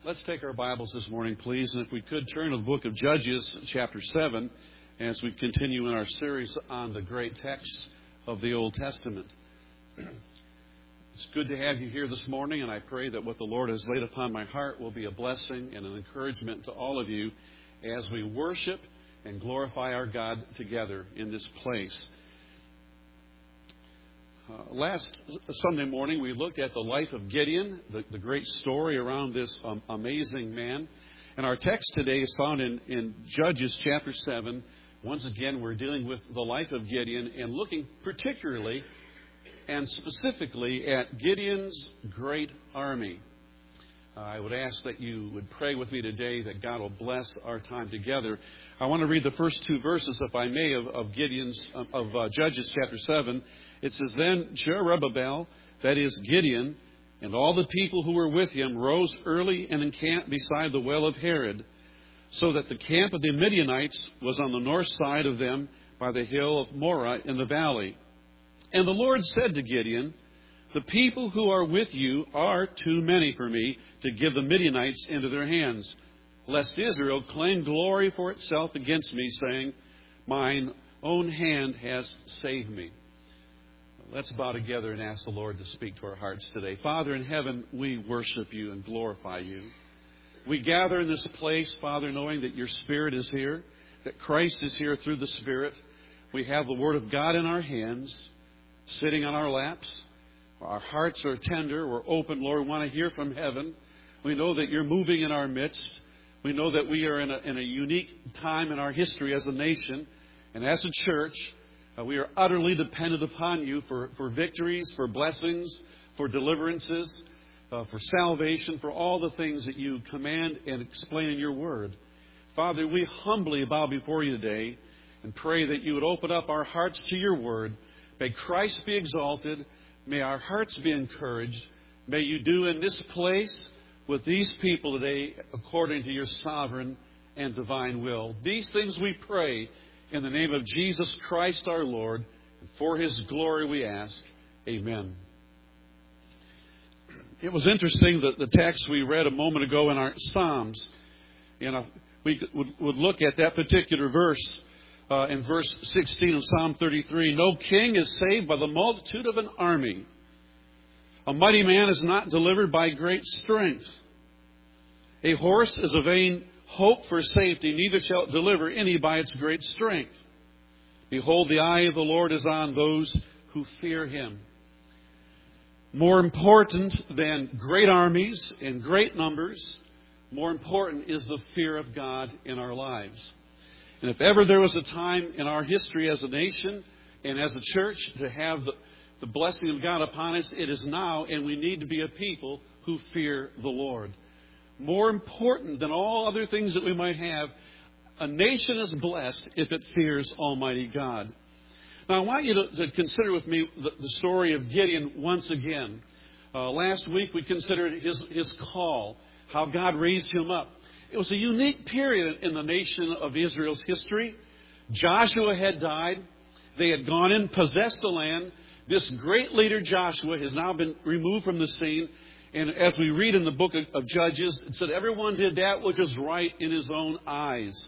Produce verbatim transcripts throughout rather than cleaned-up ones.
Let's take our Bibles this morning, please, and if we could turn to the book of Judges, chapter seven, as we continue in our series on the great texts of the Old Testament. It's good to have you here this morning, and I pray that what the Lord has laid upon my heart will be a blessing and an encouragement to all of you as we worship and glorify our God together in this place. Uh, last Sunday morning, we looked at the life of Gideon, the, the great story around this um, amazing man. And our text today is found in, in Judges chapter seven. Once again, we're dealing with the life of Gideon and looking particularly and specifically at Gideon's great army. Uh, I would ask that you would pray with me today that God will bless our time together. I want to read the first two verses, if I may, of, of Gideon's of uh, Judges chapter seven. It says, "Then Jerubbaal, that is Gideon, and all the people who were with him rose early and encamped beside the well of Harod, so that the camp of the Midianites was on the north side of them by the hill of Morah in the valley. And the Lord said to Gideon, the people who are with you are too many for me to give the Midianites into their hands, lest Israel claim glory for itself against me, saying, mine own hand has saved me." Let's bow together and ask the Lord to speak to our hearts today. Father in heaven, we worship you and glorify you. We gather in this place, Father, knowing that your Spirit is here, that Christ is here through the Spirit. We have the Word of God in our hands, sitting on our laps. Our hearts are tender. We're open, Lord. We want to hear from heaven. We know that you're moving in our midst. We know that we are in a, in a unique time in our history as a nation and as a church. Uh, we are utterly dependent upon you for, for victories, for blessings, for deliverances, uh, for salvation, for all the things that you command and explain in your word. Father, we humbly bow before you today and pray that you would open up our hearts to your word. May Christ be exalted. May our hearts be encouraged. May you do in this place with these people today according to your sovereign and divine will. These things we pray in the name of Jesus Christ our Lord, and for his glory we ask. Amen. It was interesting that the text we read a moment ago in our Psalms, you know, we would, would look at that particular verse uh, in verse sixteen of Psalm thirty-three. No king is saved by the multitude of an army. A mighty man is not delivered by great strength. A horse is a vain hope for safety, neither shall it deliver any by its great strength. Behold, the eye of the Lord is on those who fear him. More important than great armies and great numbers, more important is the fear of God in our lives. And if ever there was a time in our history as a nation and as a church to have the, the blessing of God upon us, it is now, and we need to be a people who fear the Lord. More important than all other things that we might have, a nation is blessed if it fears Almighty God. Now, I want you to, to consider with me the, the story of Gideon once again. Uh, last week, we considered his, his call, how God raised him up. It was a unique period in the nation of Israel's history. Joshua had died. They had gone in, possessed the land. This great leader, Joshua, has now been removed from the scene. And as we read in the book of Judges, it said everyone did that which was right in his own eyes.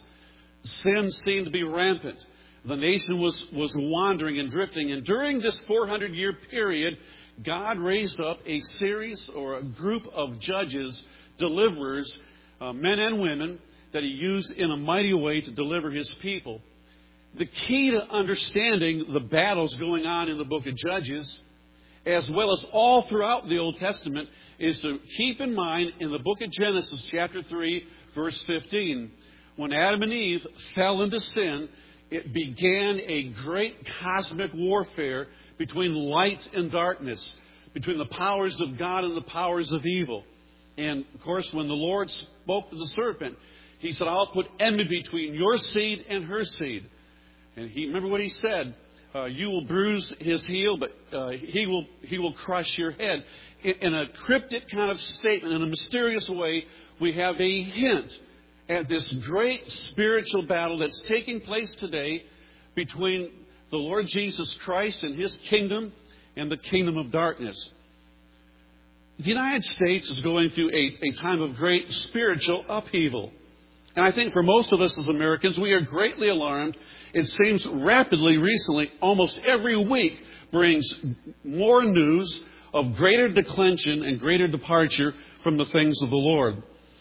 Sin seemed to be rampant. The nation was, was wandering and drifting. And during this four hundred year period, God raised up a series or a group of judges, deliverers, uh, men and women, that he used in a mighty way to deliver his people. The key to understanding the battles going on in the book of Judges, as well as all throughout the Old Testament, is to keep in mind in the book of Genesis chapter three, verse fifteen, when Adam and Eve fell into sin, it began a great cosmic warfare between light and darkness, between the powers of God and the powers of evil. And, of course, when the Lord spoke to the serpent, he said, I'll put enmity between your seed and her seed. And he, remember what he said? Uh, you will bruise his heel, but uh, he will he will crush your head. In, in a cryptic kind of statement, in a mysterious way, we have a hint at this great spiritual battle that's taking place today between the Lord Jesus Christ and his kingdom and the kingdom of darkness. the United States is going through a, a time of great spiritual upheaval. And I think for most of us as Americans, we are greatly alarmed. It seems rapidly, recently, almost every week brings more news of greater declension and greater departure from the things of the Lord.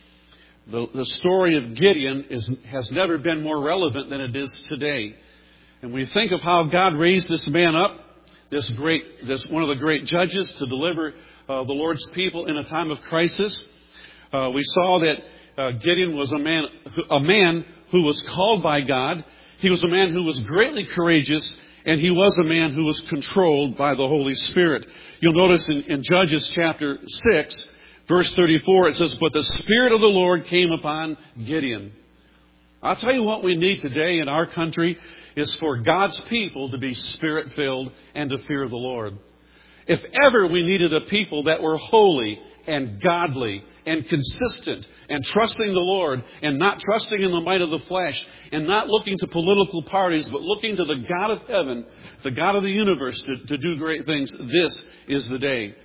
The, the story of Gideon is, has never been more relevant than it is today. And we think of how God raised this man up, this great, this one of the great judges, to deliver uh, the Lord's people in a time of crisis. Uh, we saw that uh, Gideon was a man, a man who was called by God. He was a man who was greatly courageous, and he was a man who was controlled by the Holy Spirit. You'll notice in, in Judges chapter six, verse thirty-four, it says, "But the Spirit of the Lord came upon Gideon." I'll tell you what we need today in our country is for God's people to be Spirit-filled and to fear the Lord. If ever we needed a people that were holy and godly and consistent and trusting the Lord and not trusting in the might of the flesh and not looking to political parties but looking to the God of heaven, the God of the universe to, to do great things, this is the day.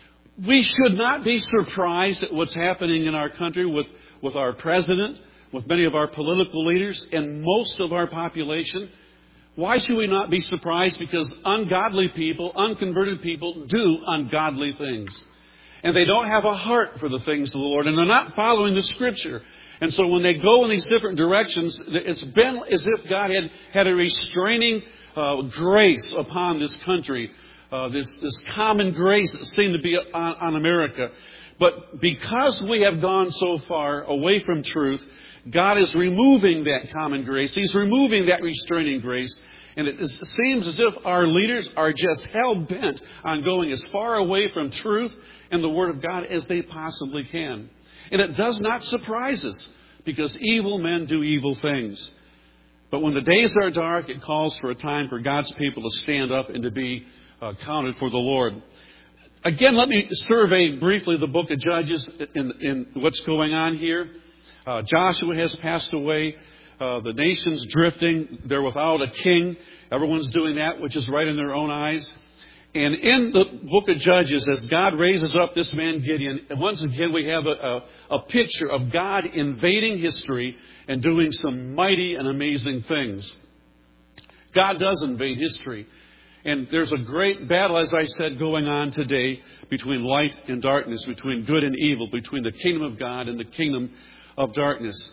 We should not be surprised at what's happening in our country with, with our president, with many of our political leaders, and most of our population. Why should we not be surprised? Because ungodly people, unconverted people, do ungodly things. And they don't have a heart for the things of the Lord, and they're not following the Scripture. And so when they go in these different directions, it's been as if God had, had a restraining uh, grace upon this country. Uh, this, this common grace that seemed to be on, on America. But because we have gone so far away from truth, God is removing that common grace. He's removing that restraining grace. And it is, seems as if our leaders are just hell-bent on going as far away from truth and the Word of God as they possibly can. And it does not surprise us, because evil men do evil things. But when the days are dark, it calls for a time for God's people to stand up and to be uh, counted for the Lord. Again, let me survey briefly the book of Judges in, in what's going on here. Uh, Joshua has passed away. Uh, the nation's drifting. They're without a king. Everyone's doing that which is right in their own eyes. And in the book of Judges, as God raises up this man Gideon, once again we have a, a, a picture of God invading history and doing some mighty and amazing things. God does invade history. And there's a great battle, as I said, going on today between light and darkness, between good and evil, between the kingdom of God and the kingdom of darkness.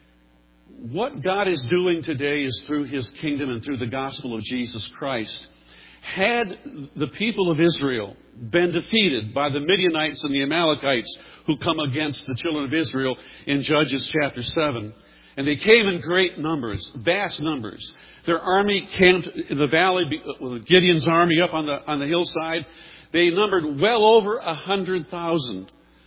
What God is doing today is through His kingdom and through the gospel of Jesus Christ. Had the people of Israel been defeated by the Midianites and the Amalekites who come against the children of Israel in Judges chapter seven, and they came in great numbers, vast numbers. Their army camped in the valley with Gideon's army up on the on the hillside. They numbered well over a hundred thousand.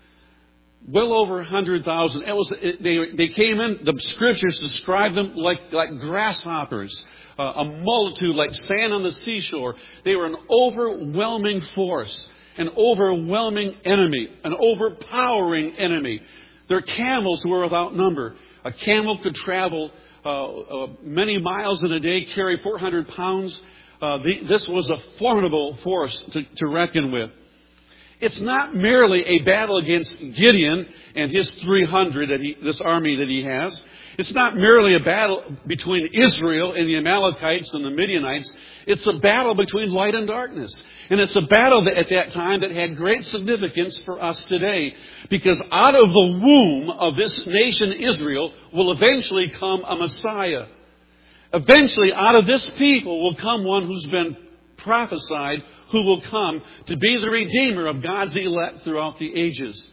Well over a hundred thousand. It was it, they they came in. The scriptures describe them like like grasshoppers, uh, a multitude like sand on the seashore. They were an overwhelming force, an overwhelming enemy, an overpowering enemy. Their camels were without number. A camel could travel uh, uh, many miles in a day, carry four hundred pounds. Uh, the, this was a formidable force to, to reckon with. It's not merely a battle against Gideon and his three hundred, that he, this army that he has. It's not merely a battle between Israel and the Amalekites and the Midianites. It's a battle between light and darkness. And it's a battle that at that time that had great significance for us today. Because out of the womb of this nation Israel will eventually come a Messiah. Eventually out of this people will come one who's been prophesied, who will come to be the Redeemer of God's elect throughout the ages.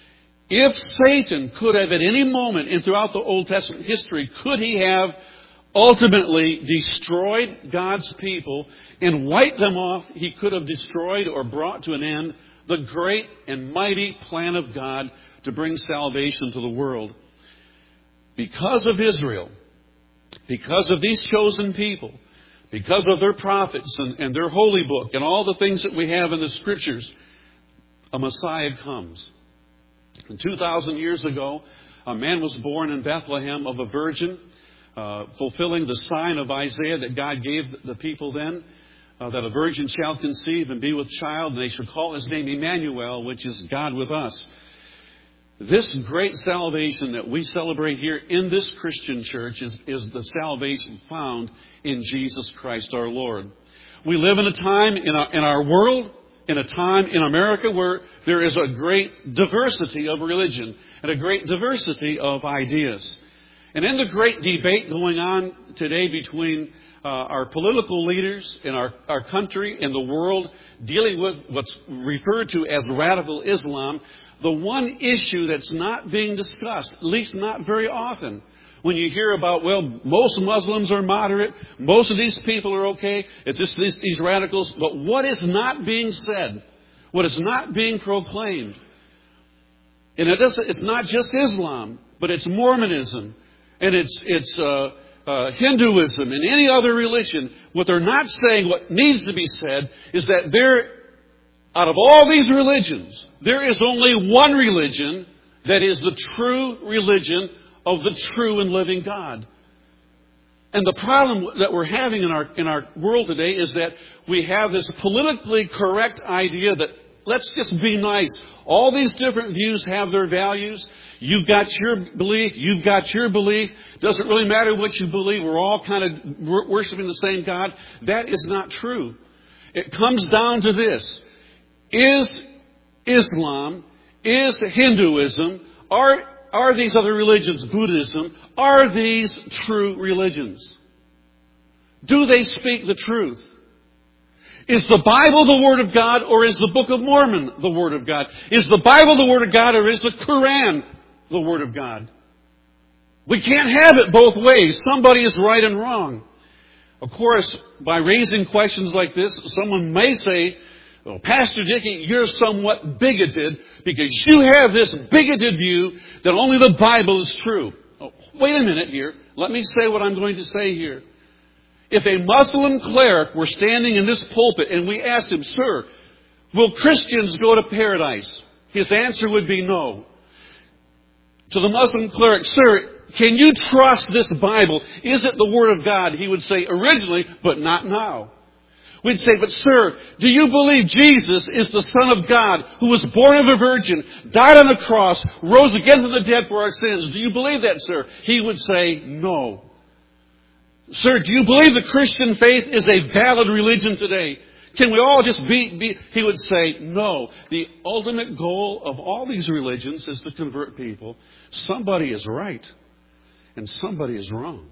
If Satan could have at any moment and throughout the Old Testament history, could he have ultimately destroyed God's people and wiped them off, he could have destroyed or brought to an end the great and mighty plan of God to bring salvation to the world. Because of Israel, because of these chosen people, because of their prophets and, and their holy book and all the things that we have in the Scriptures, a Messiah comes. And two thousand years ago, a man was born in Bethlehem of a virgin, uh, fulfilling the sign of Isaiah that God gave the people then. uh, that a virgin shall conceive and be with child, and they shall call his name Emmanuel, which is God with us. This great salvation that we celebrate here in this Christian church is, is the salvation found in Jesus Christ our Lord. We live in a time in our, in our world, in a time in America where there is a great diversity of religion and a great diversity of ideas. And in the great debate going on today between uh, our political leaders in our, our country and the world dealing with what's referred to as radical Islam, the one issue that's not being discussed, at least not very often, when you hear about, well, most Muslims are moderate, most of these people are okay, it's just these, these radicals, but what is not being said, what is not being proclaimed, and it doesn't, it's not just Islam, but it's Mormonism, and it's, it's uh, uh, Hinduism, and any other religion. What they're not saying, what needs to be said, is that there, out of all these religions, there is only one religion that is the true religion of the true and living God. And the problem that we're having in our in our world today is that we have this politically correct idea that let's just be nice. All these different views have their values. You've got your belief. You've got your belief. Doesn't really matter what you believe. We're all kind of worshiping the same God. That is not true. It comes down to this. Is Islam, is Hinduism, are Are these other religions, Buddhism, are these true religions? Do they speak the truth? Is the Bible the Word of God, or is the Book of Mormon the Word of God? Is the Bible the Word of God, or is the Quran the Word of God? We can't have it both ways. Somebody is right and wrong. Of course, by raising questions like this, someone may say, well, Pastor Dickey, you're somewhat bigoted because you have this bigoted view that only the Bible is true. Oh, wait a minute here. Let me say what I'm going to say here. If a Muslim cleric were standing in this pulpit and we asked him, sir, will Christians go to paradise? His answer would be no. To the Muslim cleric, sir, can you trust this Bible? Is it the Word of God? He would say originally, but not now. We'd say, but sir, do you believe Jesus is the Son of God who was born of a virgin, died on a cross, rose again from the dead for our sins? Do you believe that, sir? He would say, no. Sir, do you believe the Christian faith is a valid religion today? Can we all just be, be... He would say, no. The ultimate goal of all these religions is to convert people. Somebody is right and somebody is wrong.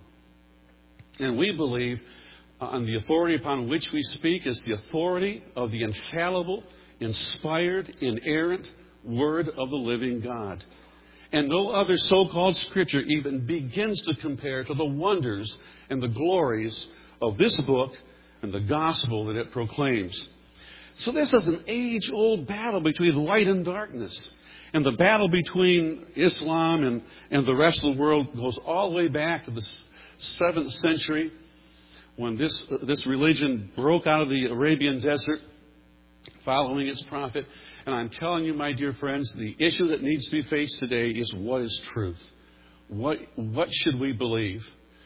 And we believe on the authority upon which we speak is the authority of the infallible, inspired, inerrant Word of the living God. And no other so-called Scripture even begins to compare to the wonders and the glories of this book and the gospel that it proclaims. So this is an age-old battle between light and darkness. And the battle between Islam and, and the rest of the world goes all the way back to the seventh century, when this this religion broke out of the Arabian desert following its prophet. And I'm telling you, my dear friends, the issue that needs to be faced today is what is truth? What what should we believe?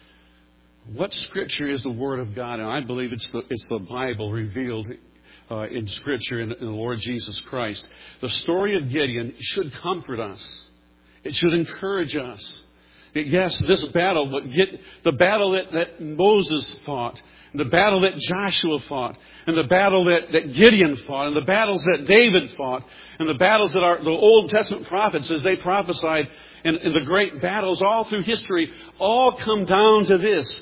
What Scripture is the Word of God? And I believe it's the, it's the Bible revealed uh, in Scripture in, in the Lord Jesus Christ. The story of Gideon should comfort us. It should encourage us. Yes, this battle, what get, the battle that, that Moses fought, the battle that Joshua fought, and the battle that, that Gideon fought, and the battles that David fought, and the battles that our, the Old Testament prophets, as they prophesied, and, and the great battles all through history, all come down to this.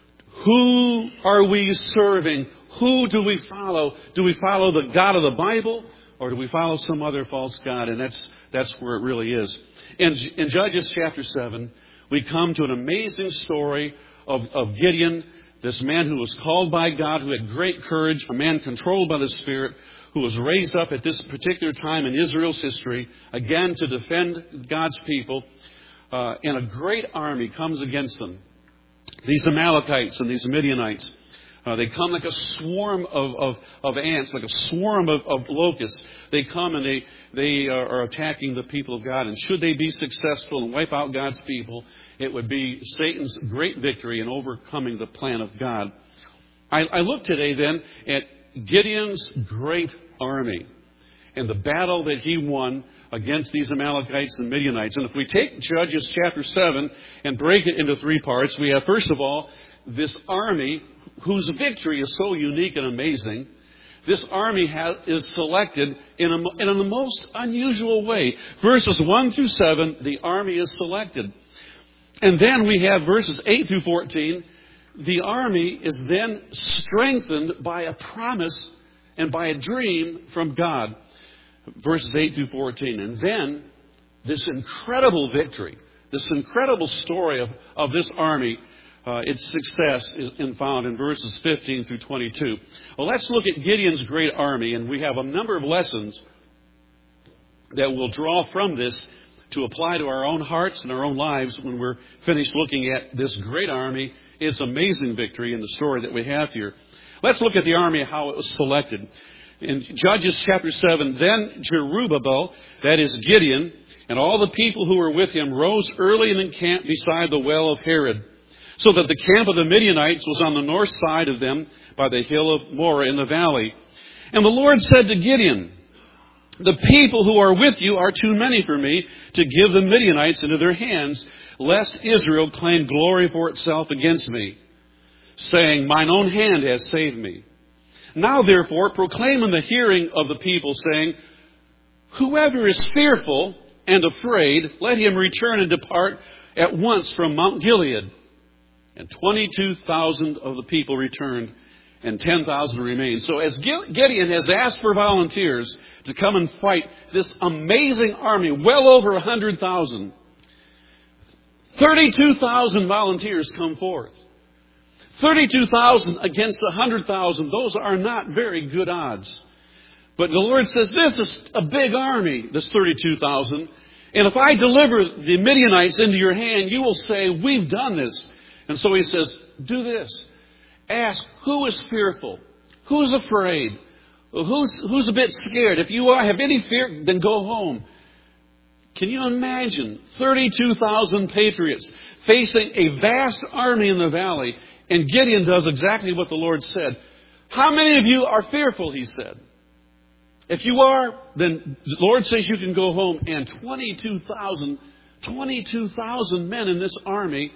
Who are we serving? Who do we follow? Do we follow the God of the Bible, or do we follow some other false god? And that's that's where it really is. In, in Judges chapter seven, we come to an amazing story of, of Gideon, this man who was called by God, who had great courage, a man controlled by the Spirit, who was raised up at this particular time in Israel's history, again to defend God's people. Uh, and a great army comes against them. These Amalekites and these Midianites. Uh, they come like a swarm of, of, of ants, like a swarm of, of locusts. They come and they, they are, are attacking the people of God. And should they be successful and wipe out God's people, it would be Satan's great victory in overcoming the plan of God. I, I look today then at Gideon's great army and the battle that he won against these Amalekites and Midianites. And if we take Judges chapter seven and break it into three parts, we have, first of all, this army whose victory is so unique and amazing. This army has, is selected in, a, in a most unusual way. Verses one through seven, the army is selected. And then we have verses eight through fourteen. The army is then strengthened by a promise and by a dream from God. Verses eight through fourteen. And then this incredible victory, this incredible story of, of this army, uh, its success is found in verses fifteen through twenty-two. Well, let's look at Gideon's great army, and we have a number of lessons that we'll draw from this to apply to our own hearts and our own lives when we're finished looking at this great army, its amazing victory, and the story that we have here. Let's look at the army, how it was selected. In Judges chapter seven, then Jerubbaal, that is Gideon, and all the people who were with him rose early and encamped beside the well of Harod, so that the camp of the Midianites was on the north side of them by the hill of Moreh in the valley. And the Lord said to Gideon, the people who are with you are too many for me to give the Midianites into their hands, lest Israel claim glory for itself against me, saying, mine own hand has saved me. Now, therefore, proclaim in the hearing of the people, saying, whoever is fearful and afraid, let him return and depart at once from Mount Gilead. And twenty-two thousand of the people returned, and ten thousand remained. So as Gideon has asked for volunteers to come and fight this amazing army, well over one hundred thousand, thirty-two thousand volunteers come forth. thirty-two thousand against one hundred thousand. Those are not very good odds. But the Lord says, this is a big army, this thirty-two thousand. And if I deliver the Midianites into your hand, you will say, we've done this. And so he says, do this. Ask, who is fearful? Who's afraid? Who's, who's a bit scared? If you are, have any fear, then go home. Can you imagine thirty-two thousand patriots facing a vast army in the valley? And Gideon does exactly what the Lord said. How many of you are fearful, he said. If you are, then the Lord says you can go home. And twenty-two thousand, twenty-two thousand men in this army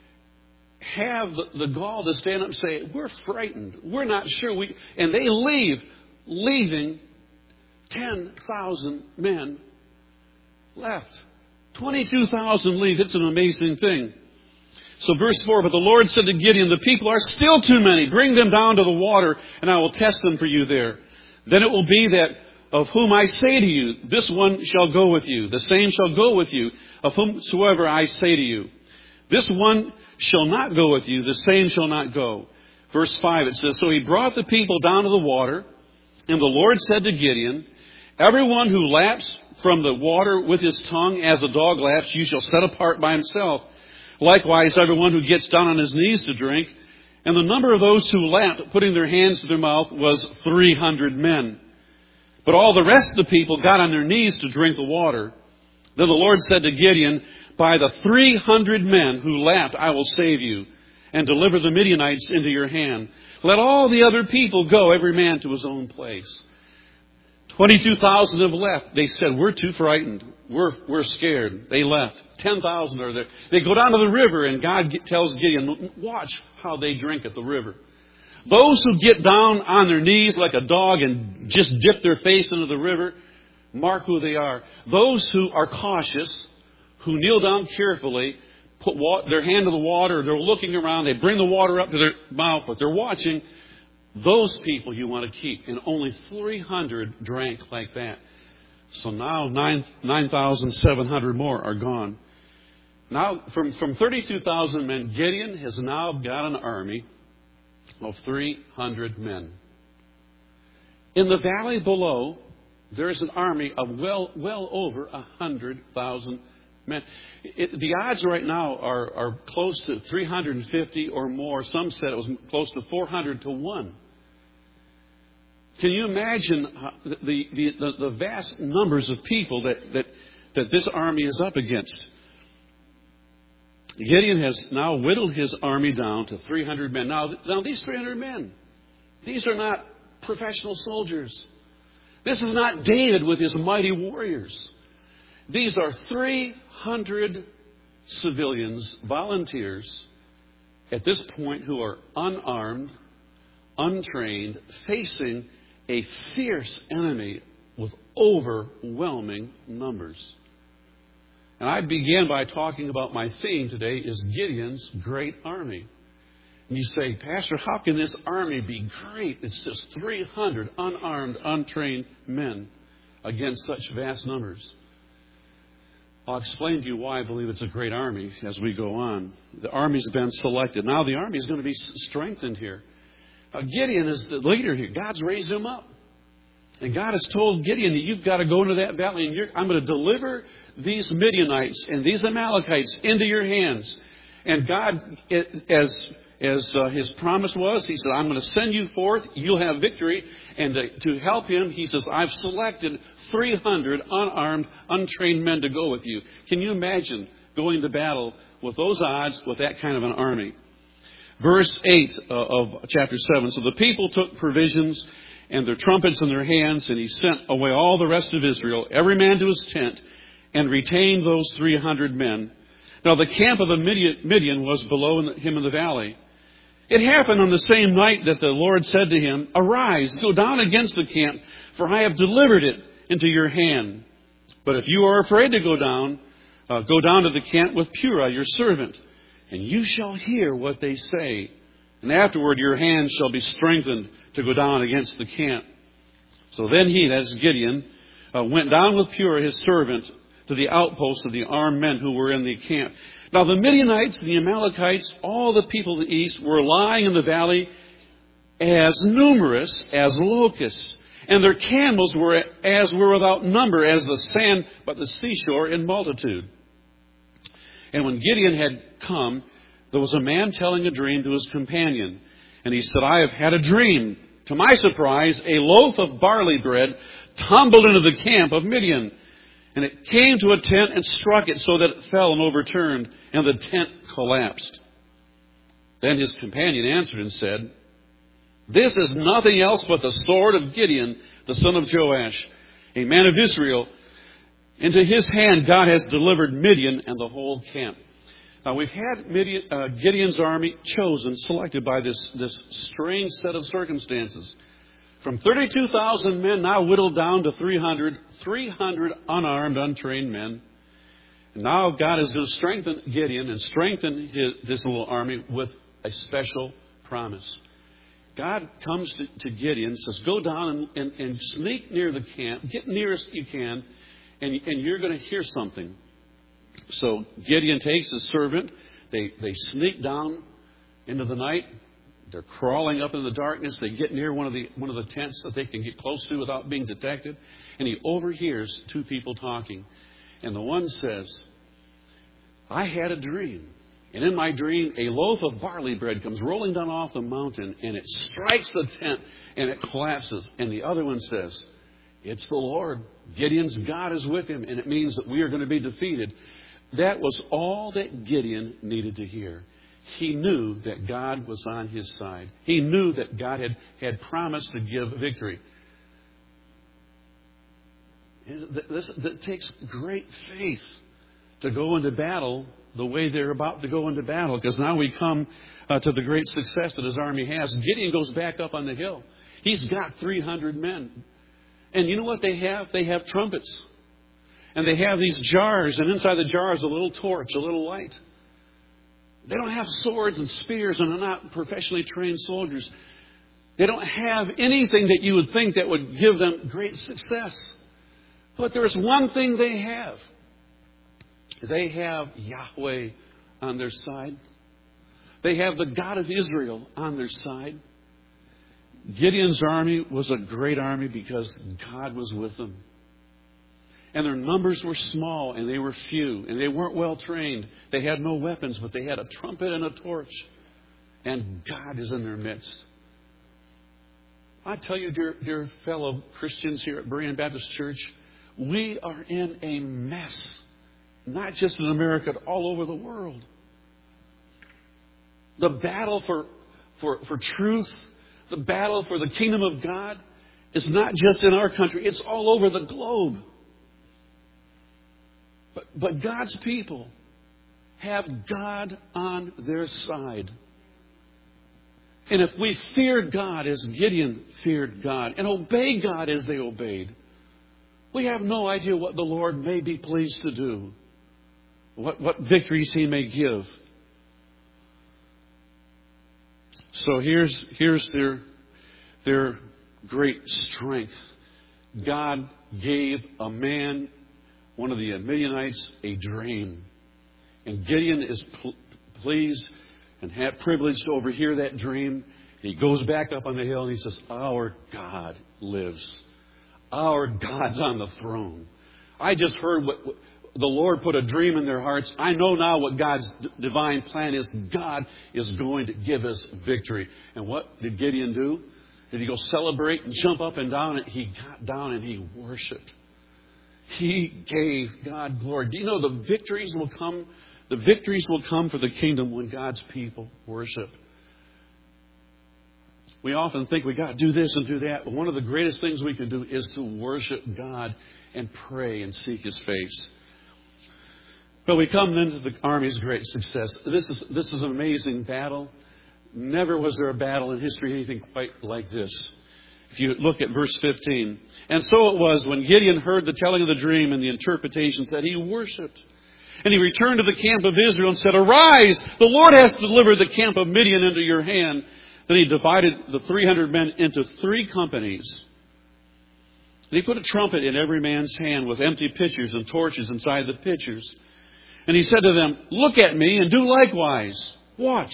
have the, the gall to stand up and say, we're frightened. We're not sure. We And they leave, leaving ten thousand men left. twenty-two thousand leave. It's an amazing thing. So verse four, but the Lord said to Gideon, the people are still too many. Bring them down to the water, and I will test them for you there. Then it will be that of whom I say to you, this one shall go with you. The same shall go with you, of whomsoever I say to you. This one shall not go with you. The same shall not go. Verse five, it says, so he brought the people down to the water, and the Lord said to Gideon, everyone who laps from the water with his tongue as a dog laps, you shall set apart by himself. Likewise, everyone who gets down on his knees to drink. And the number of those who lapped, putting their hands to their mouth, was three hundred men. But all the rest of the people got on their knees to drink the water. Then the Lord said to Gideon, by the three hundred men who lapped, I will save you, and deliver the Midianites into your hand. Let all the other people go, every man to his own place. twenty-two thousand have left. They said, we're too frightened. We're, we're scared. They left. ten thousand are there. They go down to the river, and God tells Gideon, watch how they drink at the river. Those who get down on their knees like a dog and just dip their face into the river, mark who they are. Those who are cautious, who kneel down carefully, put their hand to the water, they're looking around, they bring the water up to their mouth, but they're watching. Those people you want to keep. And only three hundred drank like that. So now nine thousand seven hundred more are gone. Now, from, from thirty-two thousand men, Gideon has now got an army of three hundred men. In the valley below, there's an army of well, well over one hundred thousand men. It, the odds right now are, are close to three hundred fifty or more. Some said it was close to four hundred to one. Can you imagine the, the, the, the vast numbers of people that, that, that this army is up against? Gideon has now whittled his army down to three hundred men. Now, now these three hundred men, these are not professional soldiers. This is not David with his mighty warriors. These are three hundred civilians, volunteers, at this point who are unarmed, untrained, facing a fierce enemy with overwhelming numbers. And I began by talking about my theme today is Gideon's great army. And you say, Pastor, how can this army be great? It's just three hundred unarmed, untrained men against such vast numbers. I'll explain to you why I believe it's a great army as we go on. The army's been selected. Now the army is going to be strengthened here. Uh, Gideon is the leader here. God's raised him up. And God has told Gideon that you've got to go into that valley and you're, I'm going to deliver these Midianites and these Amalekites into your hands. And God, as as uh, his promise was, he said, I'm going to send you forth. You'll have victory. And to, to help him, he says, I've selected three hundred unarmed, untrained men to go with you. Can you imagine going to battle with those odds, with that kind of an army? Verse eight uh, of chapter seven. So the people took provisions and their trumpets in their hands, and he sent away all the rest of Israel, every man to his tent, and retained those three hundred men. Now the camp of the Midian was below him in the valley. It happened on the same night that the Lord said to him, Arise, go down against the camp, for I have delivered it into your hand. But if you are afraid to go down, uh, go down to the camp with Purah, your servant, and you shall hear what they say. And afterward your hand shall be strengthened to go down against the camp. So then he, that is Gideon, uh, went down with Purah, his servant, to the outposts of the armed men who were in the camp. Now the Midianites, the Amalekites, all the people of the east were lying in the valley as numerous as locusts. And their camels were as were without number as the sand by the seashore in multitude. And when Gideon had come, there was a man telling a dream to his companion. And he said, I have had a dream. To my surprise, a loaf of barley bread tumbled into the camp of Midian. And it came to a tent and struck it so that it fell and overturned, and the tent collapsed. Then his companion answered and said, This is nothing else but the sword of Gideon, the son of Joash, a man of Israel. Into his hand God has delivered Midian and the whole camp. Now we've had Midian, uh, Gideon's army chosen, selected by this, this strange set of circumstances. From thirty-two thousand men, now whittled down to three hundred, three hundred unarmed, untrained men. And now God is going to strengthen Gideon and strengthen his, this little army with a special promise. God comes to, to Gideon and says, go down and, and, and sneak near the camp, get nearest you can, and, and you're going to hear something. So Gideon takes his servant, they, they sneak down into the night. They're crawling up in the darkness. They get near one of the one of the tents that they can get close to without being detected. And he overhears two people talking. And the one says, I had a dream. And in my dream, a loaf of barley bread comes rolling down off the mountain. And it strikes the tent and it collapses. And the other one says, it's the Lord. Gideon's God is with him. And it means that we are going to be defeated. That was all that Gideon needed to hear. He knew that God was on his side. He knew that God had, had promised to give victory. This, this takes great faith to go into battle the way they're about to go into battle. Because now we come uh, to the great success that his army has. Gideon goes back up on the hill. He's got three hundred men. And you know what they have? They have trumpets. And they have these jars. And inside the jars a little torch, a little light. They don't have swords and spears, and they're not professionally trained soldiers. They don't have anything that you would think that would give them great success. But there's one thing they have. They have Yahweh on their side. They have the God of Israel on their side. Gideon's army was a great army because God was with them. And their numbers were small, and they were few, and they weren't well trained. They had no weapons, but they had a trumpet and a torch. And God is in their midst. I tell you, dear, dear fellow Christians here at Berean Baptist Church, we are in a mess. Not just in America, but all over the world. The battle for, for, for truth, The battle for the kingdom of God is not just in our country. It's all over the globe. But, but God's people have God on their side. And if we fear God as Gideon feared God and obey God as they obeyed, we have no idea what the Lord may be pleased to do, what, what victories He may give. So here's, here's their, their great strength. God gave a man, one of the Midianites, a dream. And Gideon is pl- pleased and had privileged to overhear that dream. He goes back up on the hill and he says, our God lives. Our God's on the throne. I just heard what, what the Lord put a dream in their hearts. I know now what God's d- divine plan is. God is going to give us victory. And what did Gideon do? Did he go celebrate and jump up and down? And he got down and he worshiped. He gave God glory. Do you know the victories will come? The victories will come for the kingdom when God's people worship. We often think we got to do this and do that. But one of the greatest things we can do is to worship God and pray and seek His face. But we come then to the army's great success. This is, this is an amazing battle. Never was there a battle in history anything quite like this. If you look at verse fifteen. And so it was when Gideon heard the telling of the dream and the interpretation that he worshipped. And he returned to the camp of Israel and said, arise, the Lord has delivered the camp of Midian into your hand. Then he divided the three hundred men into three companies. And he put a trumpet in every man's hand with empty pitchers and torches inside the pitchers. And he said to them, look at me and do likewise. Watch.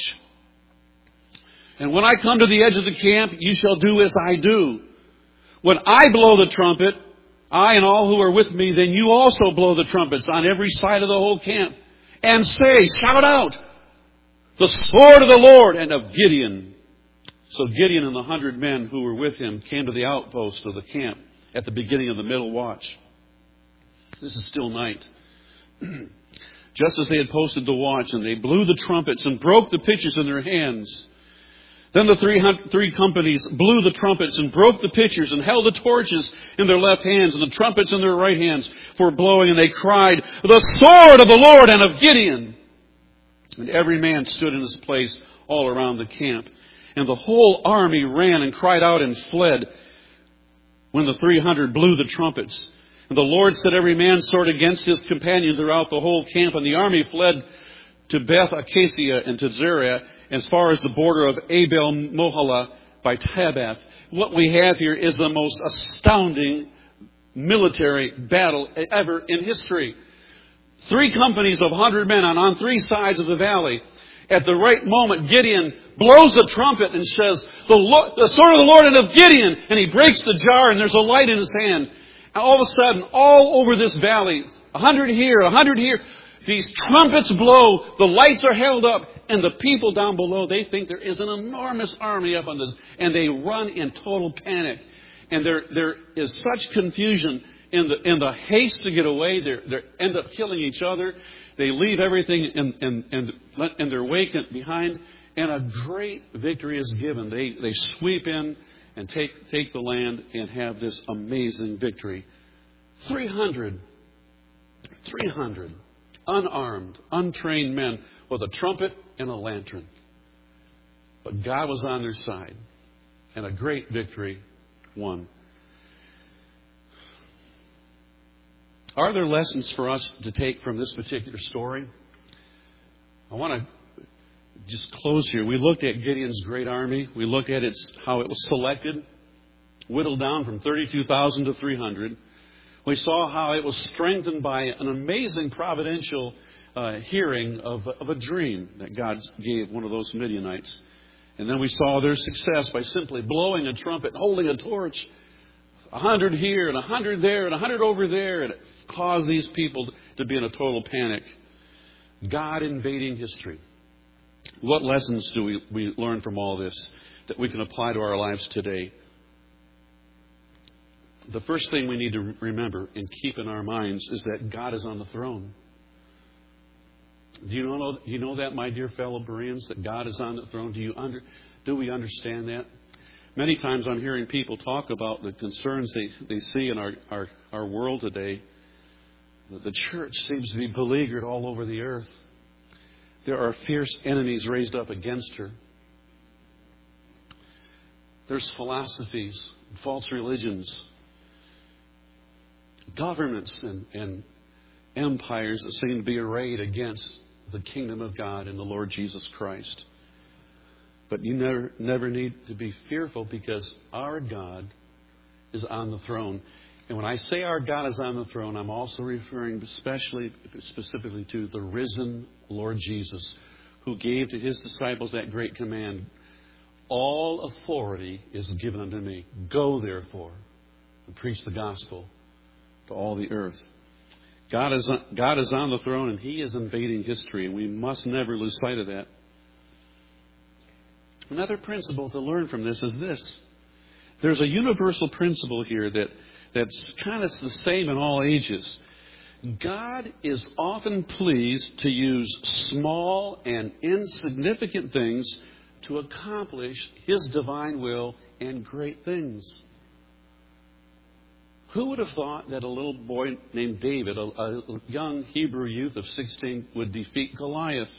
And when I come to the edge of the camp, you shall do as I do. When I blow the trumpet, I and all who are with me, then you also blow the trumpets on every side of the whole camp. And say, shout out, the sword of the Lord and of Gideon. So Gideon and the hundred men who were with him came to the outpost of the camp at the beginning of the middle watch. This is still night. Just as they had posted the watch, and they blew the trumpets and broke the pitchers in their hands. Then the three, three companies blew the trumpets and broke the pitchers and held the torches in their left hands and the trumpets in their right hands for blowing. And they cried, the sword of the Lord and of Gideon. And every man stood in his place all around the camp. And the whole army ran and cried out and fled when the three hundred blew the trumpets. And the Lord set every man's sword against his companion throughout the whole camp. And the army fled to Beth Acacia and to Zerah, as far as the border of Abel Mohalah by Tabath. What we have here is the most astounding military battle ever in history. Three companies of hundred men on, on three sides of the valley. At the right moment, Gideon blows the trumpet and says, the, Lord, the sword of the Lord and of Gideon. And he breaks the jar and there's a light in his hand. And all of a sudden, all over this valley, a hundred here, a hundred here, these trumpets blow, the lights are held up, and the people down below, they think there is an enormous army up on this, and they run in total panic. And there, there is such confusion in the, in the haste to get away. They they end up killing each other. They leave everything in, in, in, in their wake behind, and a great victory is given. They, they sweep in and take, take the land and have this amazing victory. three hundred. three hundred. Unarmed, untrained men with a trumpet and a lantern. But God was on their side. And a great victory won. Are there lessons for us to take from this particular story? I want to just close here. We looked at Gideon's great army. We looked at its, how it was selected, whittled down from thirty-two thousand to three hundred. We saw how it was strengthened by an amazing providential uh, hearing of, of a dream that God gave one of those Midianites. And then we saw their success by simply blowing a trumpet, holding a torch, a hundred here and a hundred there and a hundred over there, and it caused these people to be in a total panic. God invading history. What lessons do we, we learn from all this that we can apply to our lives today? The first thing we need to remember and keep in our minds is that God is on the throne. Do you know, do you know that, my dear fellow Bereans, that God is on the throne? Do you under, do we understand that? Many times I'm hearing people talk about the concerns they, they see in our, our, our world today. The church seems to be beleaguered all over the earth. There are fierce enemies raised up against her. There's philosophies, false religions, governments and, and empires that seem to be arrayed against the kingdom of God and the Lord Jesus Christ. But you never, never need to be fearful, because our God is on the throne. And when I say our God is on the throne, I'm also referring especially, specifically to the risen Lord Jesus, who gave to His disciples that great command: all authority is given unto me. Go, therefore, and preach the gospel to all the earth. God is, God is on the throne, and He is invading history, and we must never lose sight of that. Another principle to learn from this is this. There's a universal principle here that, that's kind of the same in all ages. God is often pleased to use small and insignificant things to accomplish His divine will and great things. Who would have thought that a little boy named David, a, a young Hebrew youth of sixteen, would defeat Goliath?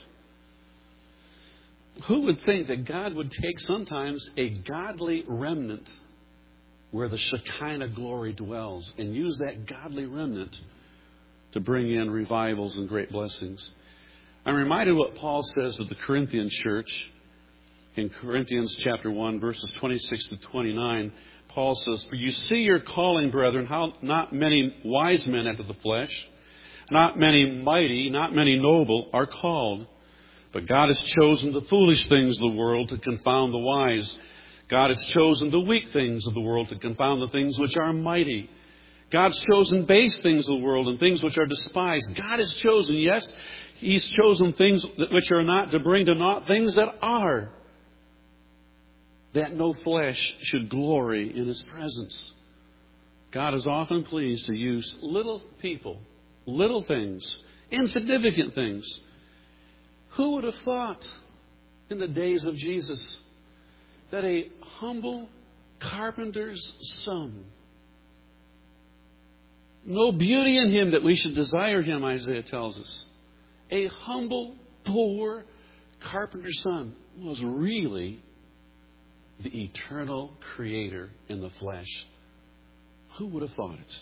Who would think that God would take sometimes a godly remnant where the Shekinah glory dwells and use that godly remnant to bring in revivals and great blessings? I'm reminded what Paul says to the Corinthian church in Corinthians chapter one, verses twenty-six to twenty-nine. Paul says, "For you see your calling, brethren, how not many wise men after the flesh, not many mighty, not many noble are called. But God has chosen the foolish things of the world to confound the wise. God has chosen the weak things of the world to confound the things which are mighty. God's chosen base things of the world and things which are despised. God has chosen, yes, He's chosen things which are not, to bring to naught things that are, that no flesh should glory in His presence." God is often pleased to use little people, little things, insignificant things. Who would have thought in the days of Jesus that a humble carpenter's son, no beauty in him that we should desire him, Isaiah tells us, a humble, poor carpenter's son, was really the eternal Creator in the flesh? Who would have thought it?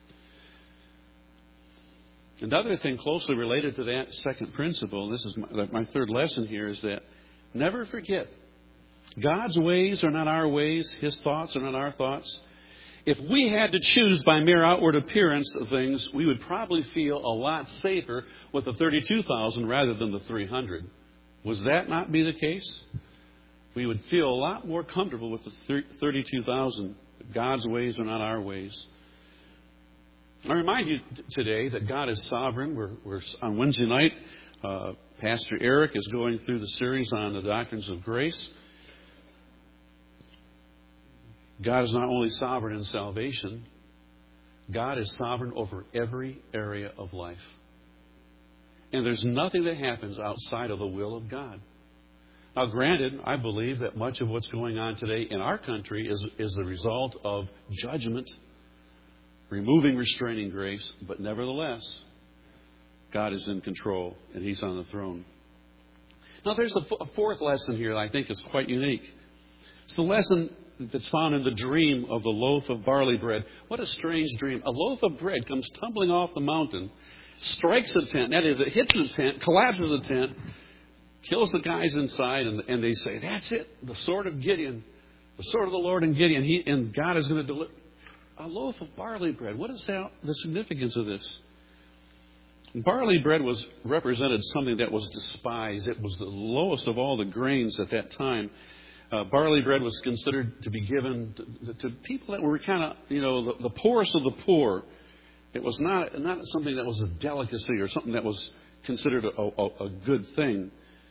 Another thing closely related to that second principle, this is my, my third lesson here, is that never forget, God's ways are not our ways. His thoughts are not our thoughts. If we had to choose by mere outward appearance of things, we would probably feel a lot safer with the thirty-two thousand rather than the three hundred. Was that not be the case? We would feel a lot more comfortable with the thirty-two thousand. God's ways are not our ways. I remind you today that God is sovereign. We're, we're on Wednesday night. Uh, Pastor Eric is going through the series on the doctrines of grace. God is not only sovereign in salvation, God is sovereign over every area of life. And there's nothing that happens outside of the will of God. Now, granted, I believe that much of what's going on today in our country is, is the result of judgment, removing restraining grace, but nevertheless, God is in control and He's on the throne. Now, there's a, f- a fourth lesson here that I think is quite unique. It's the lesson that's found in the dream of the loaf of barley bread. What a strange dream. A loaf of bread comes tumbling off the mountain, strikes the tent. That is, it hits the tent, collapses the tent, kills the guys inside, and, and they say, "That's it, the sword of Gideon, the sword of the Lord in Gideon, he, and God is going to deliver." A loaf of barley bread. What is that, the significance of this? Barley bread was represented something that was despised. It was the lowest of all the grains at that time. Uh, barley bread was considered to be given to, to people that were kind of, you know, the, the poorest of the poor. It was not not something that was a delicacy or something that was considered a, a, a good thing.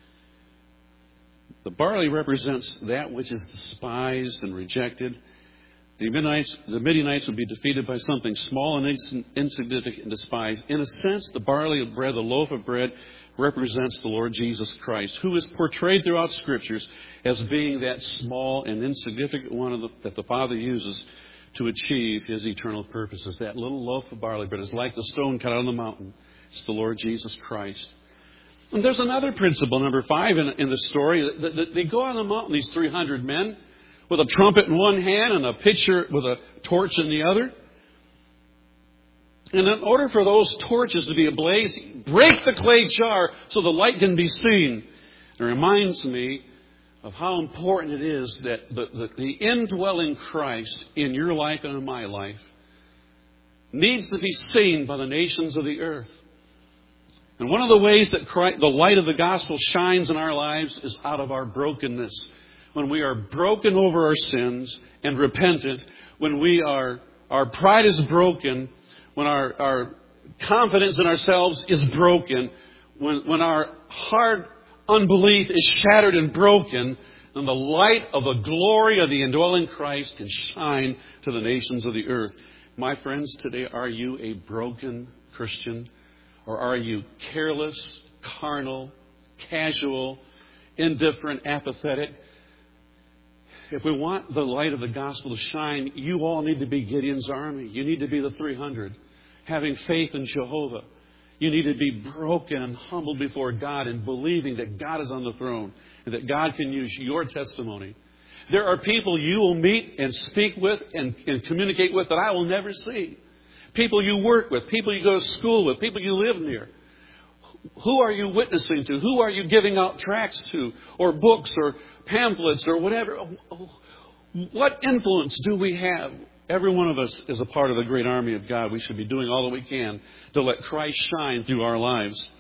The barley represents that which is despised and rejected. The Midianites, the Midianites would be defeated by something small and insignificant and despised. In a sense, the barley of bread, the loaf of bread, represents the Lord Jesus Christ, who is portrayed throughout Scriptures as being that small and insignificant one of the, that the Father uses to achieve His eternal purposes. That little loaf of barley bread is like the stone cut out of the mountain. It's the Lord Jesus Christ. And there's another principle, number five, in, in the story. They go on the mountain, these three hundred men, with a trumpet in one hand and a pitcher with a torch in the other. And in order for those torches to be ablaze, break the clay jar so the light can be seen. It reminds me of how important it is that the, the, the indwelling Christ in your life and in my life needs to be seen by the nations of the earth. And one of the ways that Christ, the light of the gospel shines in our lives is out of our brokenness. When we are broken over our sins and repentant, when we are, our pride is broken, when our, our confidence in ourselves is broken, when, when our hard unbelief is shattered and broken, then the light of the glory of the indwelling Christ can shine to the nations of the earth. My friends, today, are you a broken Christian? Or are you careless, carnal, casual, indifferent, apathetic? If we want the light of the gospel to shine, you all need to be Gideon's army. You need to be the three hundred, having faith in Jehovah. You need to be broken and humbled before God and believing that God is on the throne and that God can use your testimony. There are people you will meet and speak with and, and communicate with that I will never see. People you work with, people you go to school with, people you live near. Who are you witnessing to? Who are you giving out tracts to, or books, or pamphlets, or whatever? What influence do we have? Every one of us is a part of the great army of God. We should be doing all that we can to let Christ shine through our lives.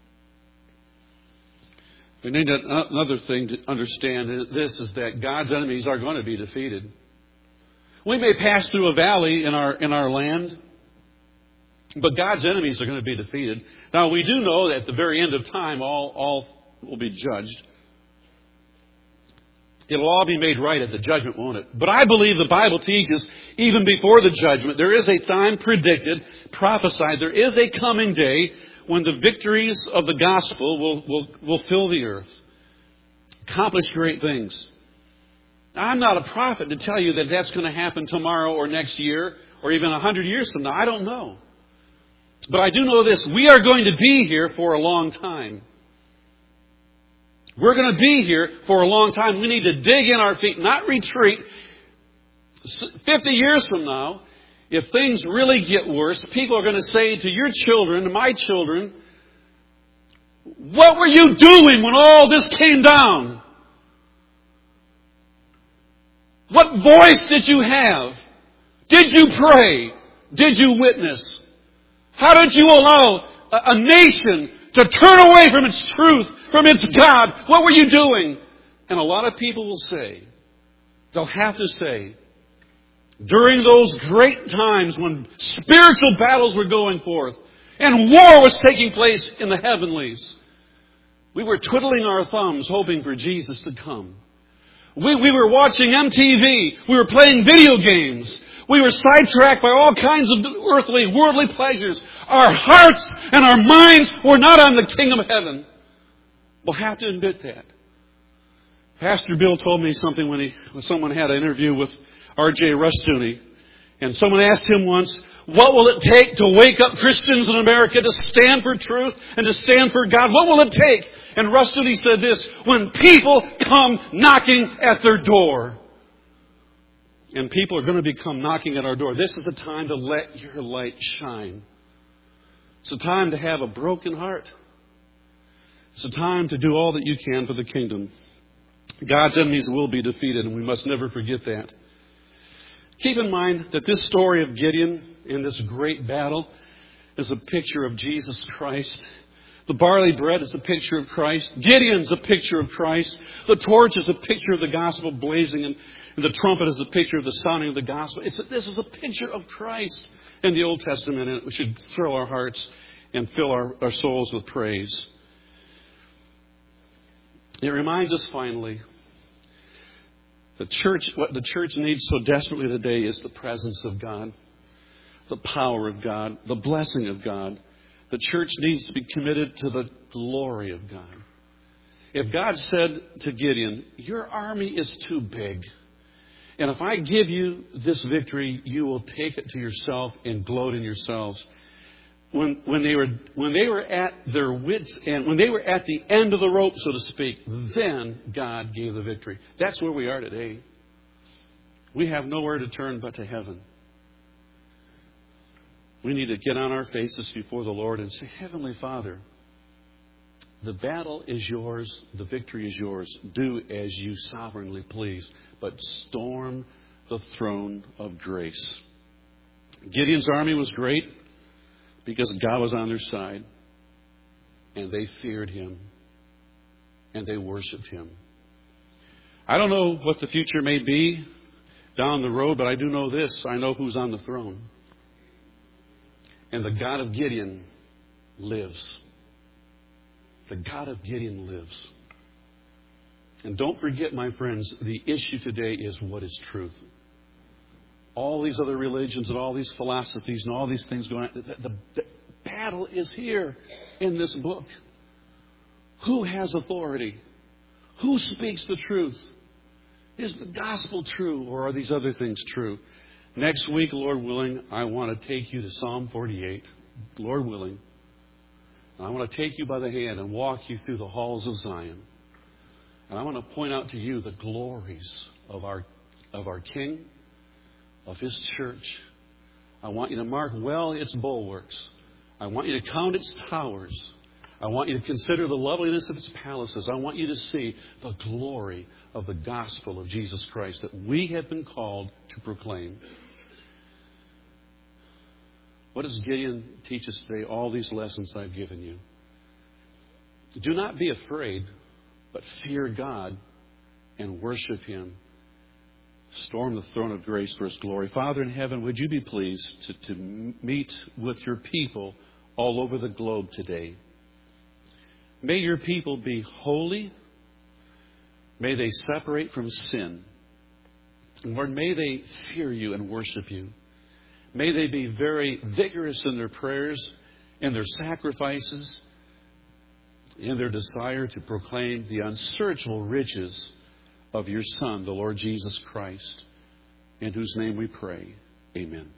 We need another thing to understand. This is that God's enemies are going to be defeated. We may pass through a valley in our in our land, but God's enemies are going to be defeated. Now, we do know that at the very end of time, all, all will be judged. It'll all be made right at the judgment, won't it? But I believe the Bible teaches, even before the judgment, there is a time predicted, prophesied. There is a coming day when the victories of the gospel will, will, will fill the earth, accomplish great things. I'm not a prophet to tell you that that's going to happen tomorrow or next year or even a hundred years from now. I don't know. But I do know this. We are going to be here for a long time. We're going to be here for a long time. We need to dig in our feet, not retreat. fifty years from now, if things really get worse, people are going to say to your children, to my children, what were you doing when all this came down? What voice did you have? Did you pray? Did you witness? How did you allow a, a nation to turn away from its truth, from its God? What were you doing? And a lot of people will say, they'll have to say, during those great times when spiritual battles were going forth and war was taking place in the heavenlies, we were twiddling our thumbs hoping for Jesus to come. We, we were watching M T V. We were playing video games. We were sidetracked by all kinds of earthly, worldly pleasures. Our hearts and our minds were not on the kingdom of heaven. We'll have to admit that. Pastor Bill told me something when, he, when someone had an interview with R J Rushdoony. And someone asked him once, what will it take to wake up Christians in America to stand for truth and to stand for God? What will it take? And Rushdoony said this, when people come knocking at their door. And people are going to become knocking at our door. This is a time to let your light shine. It's a time to have a broken heart. It's a time to do all that you can for the kingdom. God's enemies will be defeated, and we must never forget that. Keep in mind that this story of Gideon in this great battle is a picture of Jesus Christ. The barley bread is a picture of Christ. Gideon's a picture of Christ. The torch is a picture of the gospel blazing, and the trumpet is a picture of the sounding of the gospel. It's a, this is a picture of Christ in the Old Testament, and we should thrill our hearts and fill our, our souls with praise. It reminds us finally, the church, what the church needs so desperately today is the presence of God, the power of God, the blessing of God. The church needs to be committed to the glory of God. If God said to Gideon, your army is too big, and if I give you this victory, you will take it to yourself and gloat in yourselves. When, when they were when they were at their wits' end, when they were at the end of the rope, so to speak, then God gave the victory. That's where we are today. We have nowhere to turn but to heaven. We need to get on our faces before the Lord and say, Heavenly Father, the battle is yours, the victory is yours. Do as you sovereignly please, but storm the throne of grace. Gideon's army was great because God was on their side, and they feared Him, and they worshiped Him. I don't know what the future may be down the road, but I do know this. I know who's on the throne. And the God of Gideon lives. The God of Gideon lives. And don't forget, my friends, the issue today is what is truth. All these other religions and all these philosophies and all these things going on, the, the, the battle is here in this book. Who has authority? Who speaks the truth? Is the gospel true, or are these other things true? Next week, Lord willing, I want to take you to Psalm forty-eight. Lord willing. I want to take you by the hand and walk you through the halls of Zion. And I want to point out to you the glories of our of our King, of His church. I want you to mark well its bulwarks. I want you to count its towers. I want you to consider the loveliness of its palaces. I want you to see the glory of the gospel of Jesus Christ that we have been called to proclaim. What does Gideon teach us today? All these lessons I've given you. Do not be afraid, but fear God and worship Him. Storm the throne of grace for His glory. Father in heaven, would you be pleased to, to meet with your people all over the globe today? May your people be holy. May they separate from sin. Lord, may they fear you and worship you. May they be very vigorous in their prayers, in their sacrifices, in their desire to proclaim the unsearchable riches of your Son, the Lord Jesus Christ, in whose name we pray. Amen.